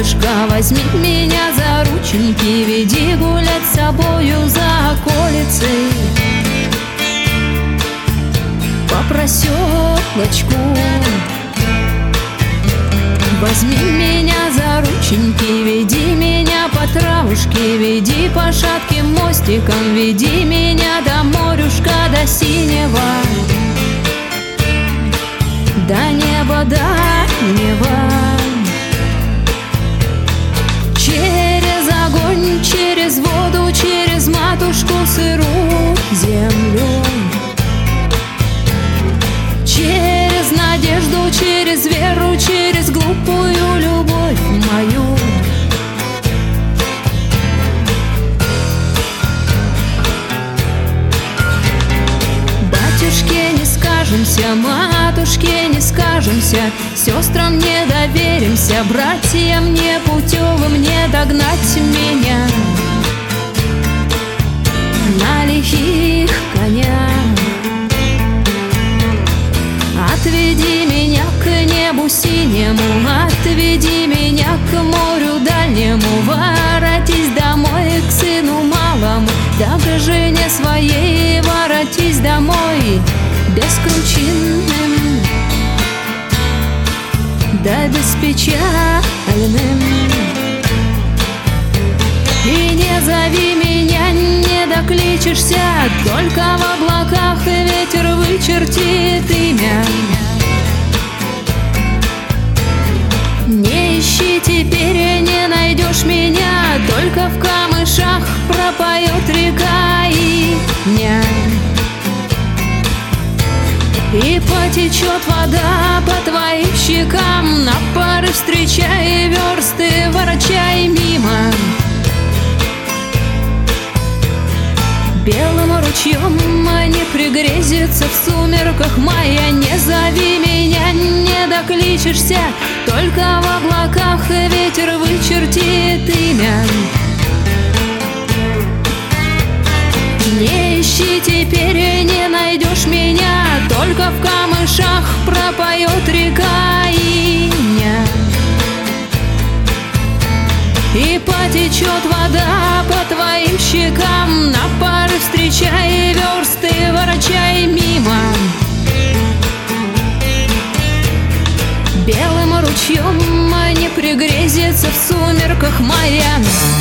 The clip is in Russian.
солнышко, возьми меня за рученьки, веди гулять с собою за околицей. По проселочку возьми меня за рученьки, веди меня по травушке, веди по шатким мостикам, веди меня до морюшка, до синего, до неба, до неба. Через огонь, через воду, через матушку сырую землю, через надежду, через веру, через глупую любовь мою. Батюшке не скажемся, матушке не скажемся, сестрам не доверимся, братьям непутевым не догнать меня на лихих конях. Отведи меня к небу синему, отведи меня к морю дальнему, воротись домой к сыну малому, да к жене своей воротись домой, бескручинным, да беспечальным. И не зови меня, не докличешься, только в облаках ветер вычертит имя. Не ищи теперь, не найдешь меня, только в камышах пропоет река Иня. И потечет вода по твоим щекам, на пары встречай версты, ворочай мимо. Белым ручьем не пригрезится в сумерках мая, не зови меня, не докличешься, только в облаках ветер вычертит имя. Не ищи теперь, не найдешь меня, только в камышах пропоет река Иня. И потечет вода по твоим щекам, на пары встречай версты, ворочай мимо. Белым ручьем не пригрезится в сумерках мая.